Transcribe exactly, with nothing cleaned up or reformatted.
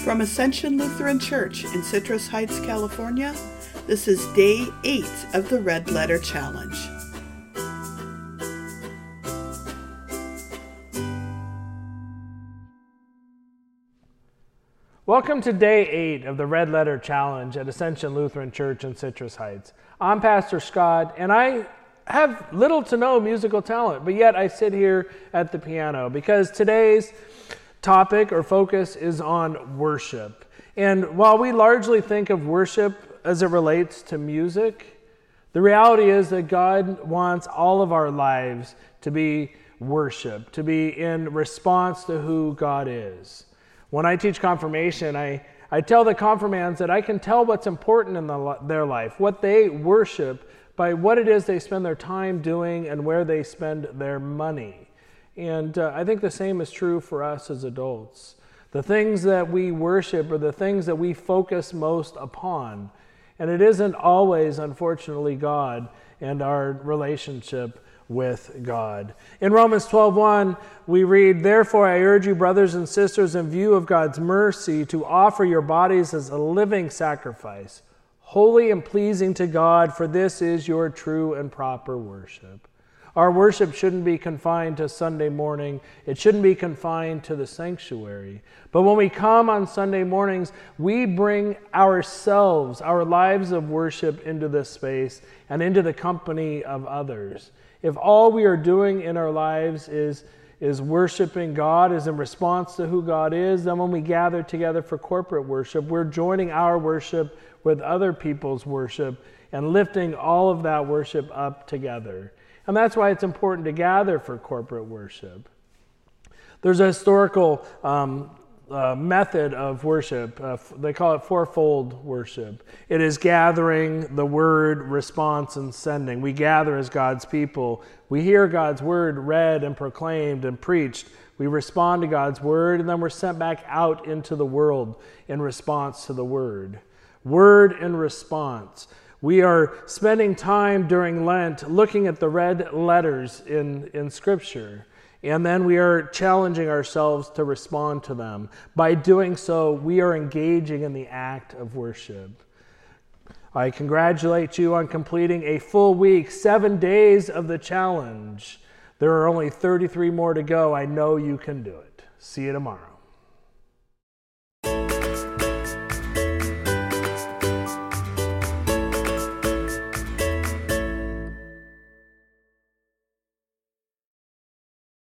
From Ascension Lutheran Church in Citrus Heights, California, this is day eight of the Red Letter Challenge. Welcome to day eight of the Red Letter Challenge at Ascension Lutheran Church in Citrus Heights. I'm Pastor Scott, and I have little to no musical talent, but yet I sit here at the piano because today's topic or focus is on worship. And while we largely think of worship as it relates to music, the reality is that God wants all of our lives to be worship, to be in response to who God is. When I teach confirmation, I, I tell the confirmands that I can tell what's important in the, their life, what they worship, by what it is they spend their time doing and where they spend their money. And uh, I think the same is true for us as adults. The things that we worship are the things that we focus most upon. And it isn't always, unfortunately, God and our relationship with God. In Romans twelve one, we read, "Therefore I urge you, brothers and sisters, in view of God's mercy, to offer your bodies as a living sacrifice, holy and pleasing to God, for this is your true and proper worship." Our worship shouldn't be confined to Sunday morning. It shouldn't be confined to the sanctuary. But when we come on Sunday mornings, we bring ourselves, our lives of worship into this space and into the company of others. If all we are doing in our lives is, is worshiping God, is in response to who God is, then when we gather together for corporate worship, we're joining our worship with other people's worship and lifting all of that worship up together. And that's why it's important to gather for corporate worship. There's a historical um, uh, method of worship. Uh, they call it fourfold worship. It is gathering, the word, response, and sending. We gather as God's people. We hear God's word read and proclaimed and preached. We respond to God's word, and then we're sent back out into the world in response to the word. Word and response. We are spending time during Lent looking at the red letters in, in Scripture, and then we are challenging ourselves to respond to them. By doing so, we are engaging in the act of worship. I congratulate you on completing a full week, seven days of the challenge. There are only thirty-three more to go. I know you can do it. See you tomorrow.